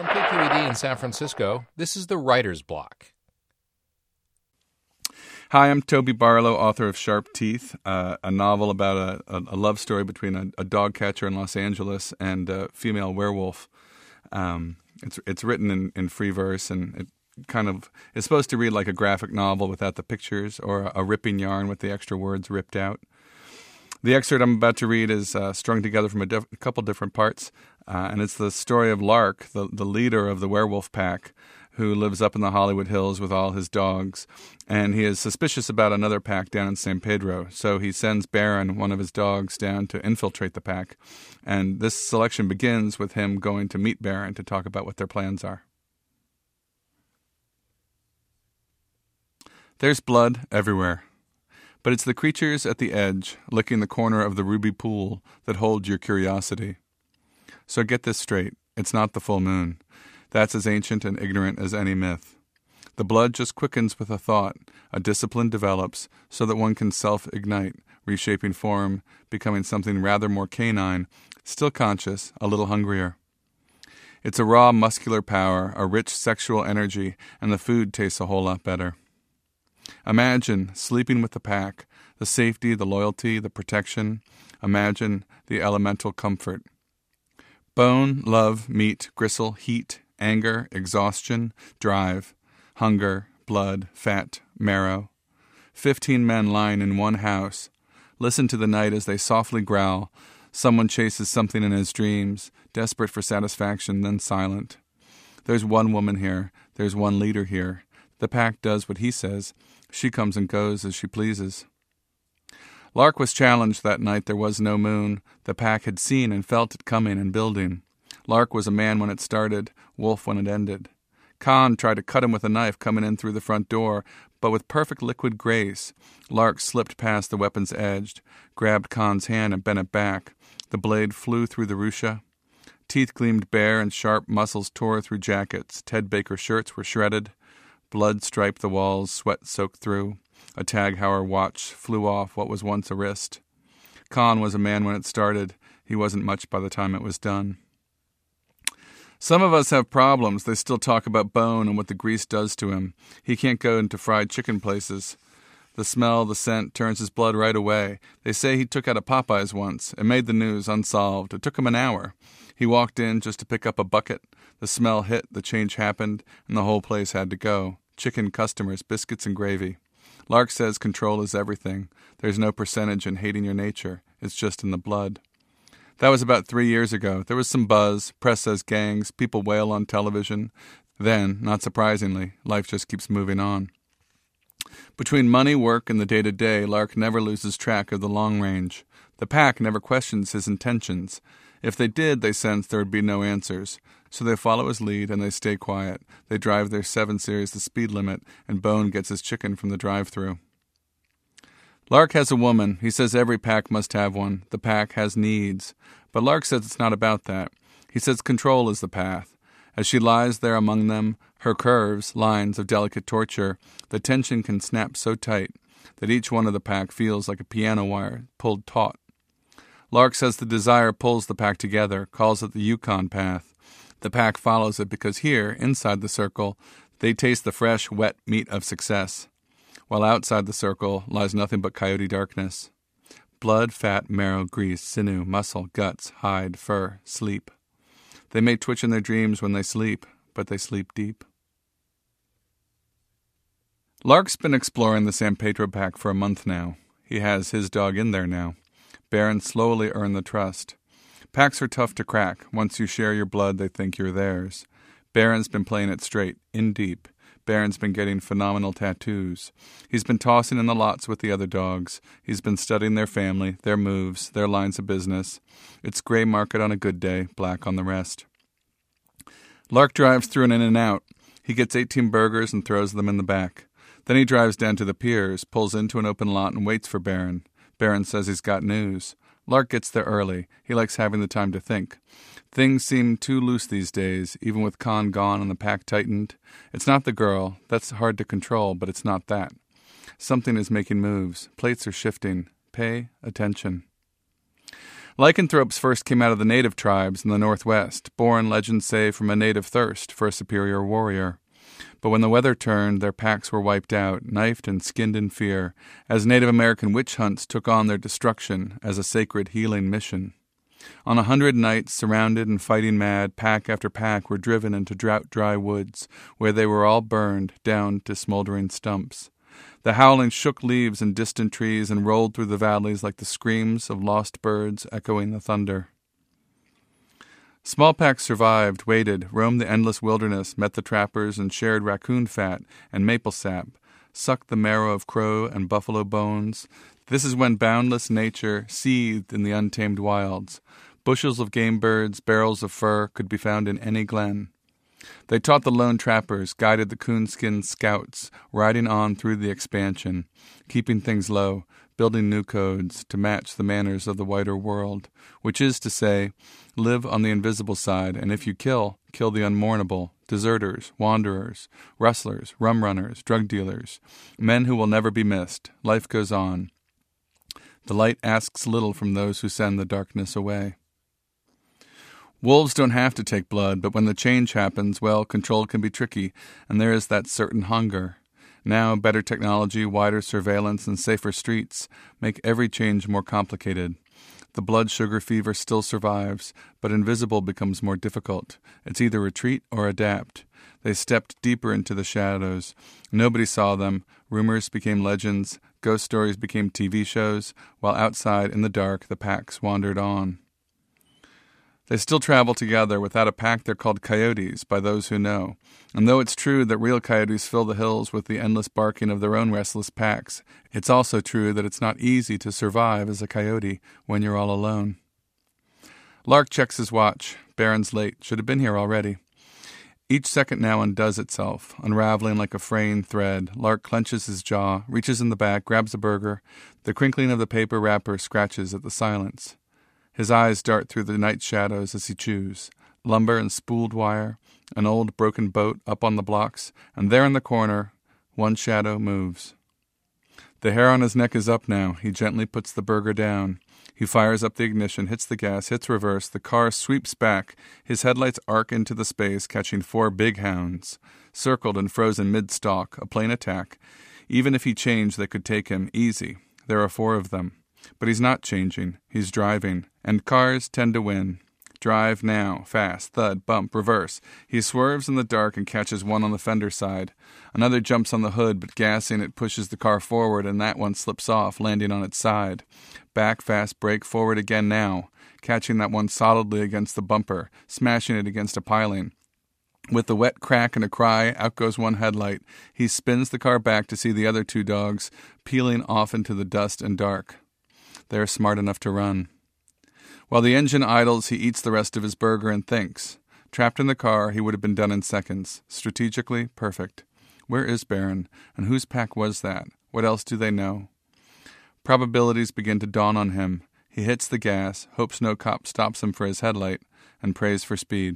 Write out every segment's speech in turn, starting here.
From KQED in San Francisco, this is the Writer's Block. Hi, I'm Toby Barlow, author of Sharp Teeth, a novel about a love story between a dog catcher in Los Angeles and a female werewolf. It's written in free verse, and it kind of is supposed to read like a graphic novel without the pictures, or a ripping yarn with the extra words ripped out. The excerpt I'm about to read is strung together from a couple different parts, and it's the story of Lark, the leader of the werewolf pack, who lives up in the Hollywood Hills with all his dogs, and he is suspicious about another pack down in San Pedro, so he sends Baron, one of his dogs, down to infiltrate the pack, and this selection begins with him going to meet Baron to talk about what their plans are. There's blood everywhere, but it's the creatures at the edge, licking the corner of the ruby pool, that hold your curiosity. So get this straight, it's not the full moon. That's as ancient and ignorant as any myth. The blood just quickens with a thought, a discipline develops, so that one can self-ignite, reshaping form, becoming something rather more canine, still conscious, a little hungrier. It's a raw muscular power, a rich sexual energy, and the food tastes a whole lot better. Imagine sleeping with the pack, the safety, the loyalty, the protection. Imagine the elemental comfort. Bone, love, meat, gristle, heat, anger, exhaustion, drive, hunger, blood, fat, marrow. 15 men lying in one house. Listen to the night as they softly growl. Someone chases something in his dreams, desperate for satisfaction, then silent. There's one woman here. There's one leader here. The pack does what he says. She comes and goes as she pleases. Lark was challenged that night. There was no moon. The pack had seen and felt it coming and building. Lark was a man when it started, wolf when it ended. Khan tried to cut him with a knife coming in through the front door, but with perfect liquid grace, Lark slipped past the weapon's edge, grabbed Khan's hand and bent it back. The blade flew through the rucha. Teeth gleamed bare and sharp muscles tore through jackets. Ted Baker shirts were shredded. Blood striped the walls, sweat soaked through. A Tag Heuer watch flew off what was once a wrist. Khan was a man when it started. He wasn't much by the time it was done. Some of us have problems. They still talk about Bone and what the grease does to him. He can't go into fried chicken places. The smell, the scent, turns his blood right away. They say he took out a Popeyes once. It made the news, unsolved. It took him an hour. He walked in just to pick up a bucket. The smell hit, the change happened, and the whole place had to go. Chicken, customers, biscuits, and gravy. Lark says control is everything. There's no percentage in hating your nature. It's just in the blood. That was about 3 years ago. There was some buzz. Press says gangs. People wail on television. Then, not surprisingly, life just keeps moving on. Between money, work, and the day-to-day, Lark never loses track of the long range. The pack never questions his intentions. If they did, they sense there would be no answers. So they follow his lead and they stay quiet. They drive their 7 Series the speed limit, and Bone gets his chicken from the drive-thru. Lark has a woman. He says every pack must have one. The pack has needs. But Lark says it's not about that. He says control is the path. As she lies there among them, her curves, lines of delicate torture, the tension can snap so tight that each one of the pack feels like a piano wire pulled taut. Lark says the desire pulls the pack together, calls it the Yukon path. The pack follows it because here, inside the circle, they taste the fresh, wet meat of success, while outside the circle lies nothing but coyote darkness. Blood, fat, marrow, grease, sinew, muscle, guts, hide, fur, sleep. They may twitch in their dreams when they sleep, but they sleep deep. Lark's been exploring the San Pedro pack for a month now. He has his dog in there now. Baron slowly earned the trust. Packs are tough to crack. Once you share your blood, they think you're theirs. Baron's been playing it straight, in deep. Baron's been getting phenomenal tattoos. He's been tossing in the lots with the other dogs. He's been studying their family, their moves, their lines of business. It's gray market on a good day, black on the rest. Lark drives through an In-N-Out. He gets 18 burgers and throws them in the back. Then he drives down to the piers, pulls into an open lot and waits for Baron. Baron says he's got news. Lark gets there early. He likes having the time to think. Things seem too loose these days, even with Khan gone and the pack tightened. It's not the girl. That's hard to control, but it's not that. Something is making moves. Plates are shifting. Pay attention. Lycanthropes first came out of the native tribes in the Northwest, born, legends say, from a native thirst for a superior warrior. But when the weather turned, their packs were wiped out, knifed and skinned in fear, as Native American witch hunts took on their destruction as a sacred healing mission. On 100 nights, surrounded and fighting mad, pack after pack were driven into drought-dry woods, where they were all burned down to smoldering stumps. The howling shook leaves in distant trees and rolled through the valleys like the screams of lost birds echoing the thunder. Small packs survived, waited, roamed the endless wilderness, met the trappers, and shared raccoon fat and maple sap, sucked the marrow of crow and buffalo bones. This is when boundless nature seethed in the untamed wilds. Bushels of game birds, barrels of fur could be found in any glen. They taught the lone trappers, guided the coonskin scouts, riding on through the expansion, keeping things low, building new codes to match the manners of the whiter world, which is to say, live on the invisible side, and if you kill the unmournable, deserters, wanderers, rustlers, rum runners, drug dealers, men who will never be missed. Life goes on. The light asks little from those who send the darkness away. Wolves don't have to take blood, but when the change happens, well, control can be tricky, and there is that certain hunger. Now, better technology, wider surveillance, and safer streets make every change more complicated. The blood sugar fever still survives, but invisible becomes more difficult. It's either retreat or adapt. They stepped deeper into the shadows. Nobody saw them. Rumors became legends. Ghost stories became TV shows, while outside in the dark the packs wandered on. They still travel together. Without a pack, they're called coyotes by those who know. And though it's true that real coyotes fill the hills with the endless barking of their own restless packs, it's also true that it's not easy to survive as a coyote when you're all alone. Lark checks his watch. Baron's late. Should have been here already. Each second now undoes itself, unraveling like a fraying thread. Lark clenches his jaw, reaches in the back, grabs a burger. The crinkling of the paper wrapper scratches at the silence. His eyes dart through the night shadows as he chews. Lumber and spooled wire, an old broken boat up on the blocks, and there in the corner, one shadow moves. The hair on his neck is up now. He gently puts the burger down. He fires up the ignition, hits the gas, hits reverse. The car sweeps back. His headlights arc into the space, catching 4 big hounds. Circled and frozen mid-stalk, a plain attack. Even if he changed, they could take him. Easy. There are 4 of them. But he's not changing. He's driving. And cars tend to win. Drive now. Fast. Thud. Bump. Reverse. He swerves in the dark and catches one on the fender side. Another jumps on the hood, but gassing it pushes the car forward, and that one slips off, landing on its side. Back fast, brake, forward again now, catching that one solidly against the bumper, smashing it against a piling. With the wet crack and a cry, out goes one headlight. He spins the car back to see the other 2 dogs, peeling off into the dust and dark. They're smart enough to run. While the engine idles, he eats the rest of his burger and thinks. Trapped in the car, he would have been done in seconds. Strategically, perfect. Where is Baron? And whose pack was that? What else do they know? Probabilities begin to dawn on him. He hits the gas, hopes no cop stops him for his headlight, and prays for speed.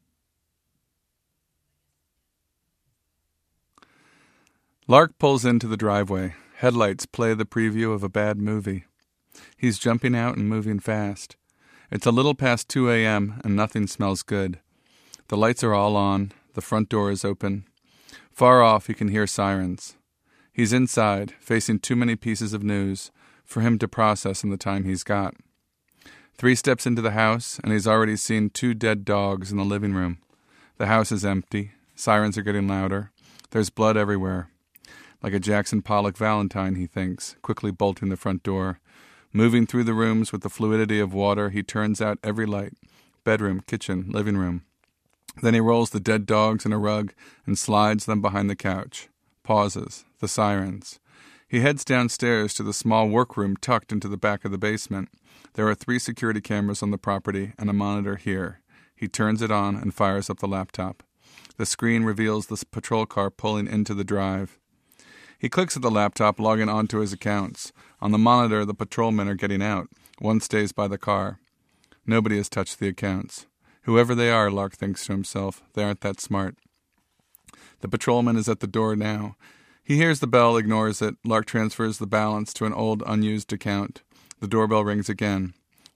Lark pulls into the driveway. Headlights play the preview of a bad movie. He's jumping out and moving fast. It's a little past 2 a.m. and nothing smells good. The lights are all on. The front door is open. Far off, he can hear sirens. He's inside, facing too many pieces of news for him to process in the time he's got. 3 steps into the house, and he's already seen 2 dead dogs in the living room. The house is empty. Sirens are getting louder. There's blood everywhere. Like a Jackson Pollock Valentine, he thinks, quickly bolting the front door. Moving through the rooms with the fluidity of water, he turns out every light. Bedroom, kitchen, living room. Then he rolls the dead dogs in a rug and slides them behind the couch. Pauses. The sirens. He heads downstairs to the small workroom tucked into the back of the basement. There are 3 security cameras on the property and a monitor here. He turns it on and fires up the laptop. The screen reveals the patrol car pulling into the drive. He clicks at the laptop, logging onto his accounts. On the monitor, the patrolmen are getting out. One stays by the car. Nobody has touched the accounts. Whoever they are, Lark thinks to himself, they aren't that smart. The patrolman is at the door now. He hears the bell, ignores it. Lark transfers the balance to an old, unused account. The doorbell rings again.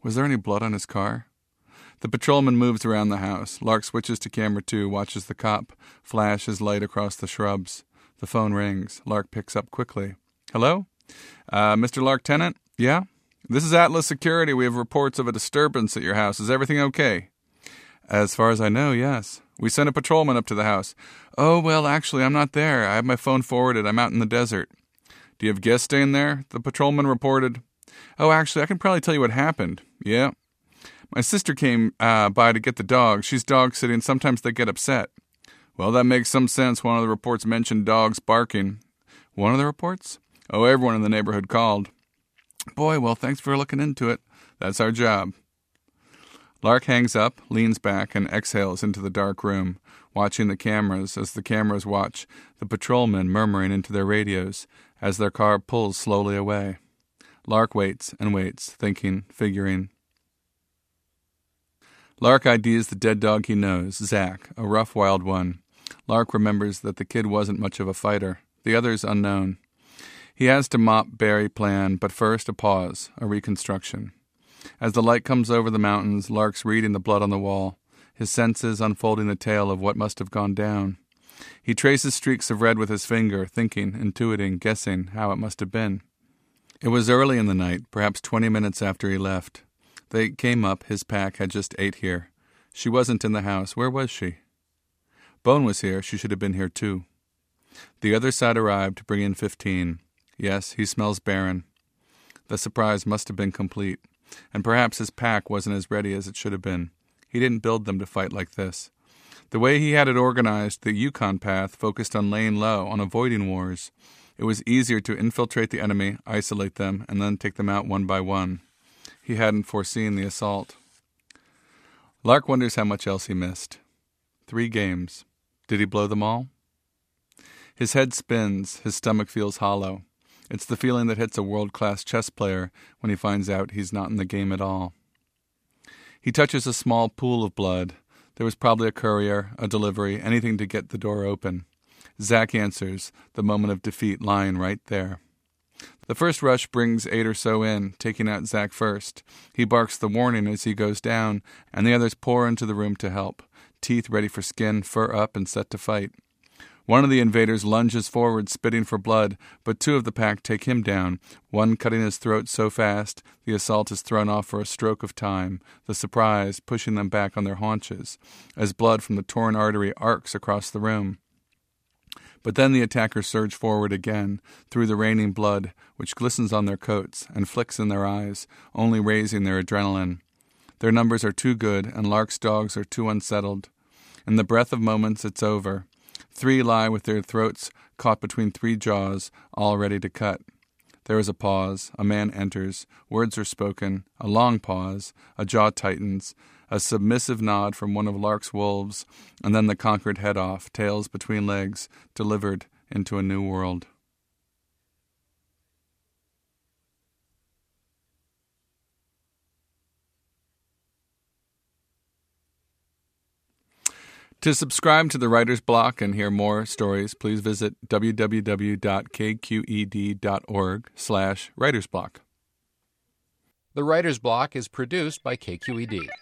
Was there any blood on his car? The patrolman moves around the house. Lark switches to camera 2, watches the cop flash his light across the shrubs. The phone rings. Lark picks up quickly. Hello? Mr. Lark Tennant? Yeah? This is Atlas Security. We have reports of a disturbance at your house. Is everything okay? As far as I know, yes. We sent a patrolman up to the house. Oh, well, actually, I'm not there. I have my phone forwarded. I'm out in the desert. Do you have guests staying there? The patrolman reported. Oh, actually, I can probably tell you what happened. Yeah. My sister came by to get the dog. She's dog sitting. Sometimes they get upset. Well, that makes some sense. One of the reports mentioned dogs barking. One of the reports? Oh, everyone in the neighborhood called. Boy, well, thanks for looking into it. That's our job. Lark hangs up, leans back, and exhales into the dark room, watching the cameras as the cameras watch the patrolmen murmuring into their radios as their car pulls slowly away. Lark waits and waits, thinking, figuring. Lark IDs the dead dog he knows, Zach, a rough, wild one. Lark remembers that the kid wasn't much of a fighter. The other's unknown. He has to mop, bury, plan, but first a pause, a reconstruction. As the light comes over the mountains, Lark's reading the blood on the wall, his senses unfolding the tale of what must have gone down. He traces streaks of red with his finger, thinking, intuiting, guessing how it must have been. It was early in the night, perhaps 20 minutes after he left. They came up. His pack had just ate here. She wasn't in the house. Where was she? Bone was here. She should have been here too. The other side arrived, bringing 15. Yes, he smells barren. The surprise must have been complete, and perhaps his pack wasn't as ready as it should have been. He didn't build them to fight like this. The way he had it organized, the Yukon path focused on laying low, on avoiding wars. It was easier to infiltrate the enemy, isolate them, and then take them out one by one. He hadn't foreseen the assault. Lark wonders how much else he missed. 3 games. Did he blow them all? His head spins. His stomach feels hollow. It's the feeling that hits a world-class chess player when he finds out he's not in the game at all. He touches a small pool of blood. There was probably a courier, a delivery, anything to get the door open. Zach answers, the moment of defeat lying right there. The first rush brings 8 or so in, taking out Zach first. He barks the warning as he goes down, and the others pour into the room to help, teeth ready for skin, fur up, and set to fight. One of the invaders lunges forward, spitting for blood, but 2 of the pack take him down, one cutting his throat so fast the assault is thrown off for a stroke of time, the surprise pushing them back on their haunches, as blood from the torn artery arcs across the room. But then the attackers surge forward again, through the raining blood, which glistens on their coats and flicks in their eyes, only raising their adrenaline. Their numbers are too good, and Lark's dogs are too unsettled. In the breath of moments, it's over. 3 lie with their throats caught between 3 jaws, all ready to cut. There is a pause. A man enters. Words are spoken. A long pause. A jaw tightens. A submissive nod from one of Lark's wolves, and then the conquered head off, tails between legs, delivered into a new world. To subscribe to the Writer's Block and hear more stories, please visit www.kqed.org/writersblock. The Writer's Block is produced by KQED.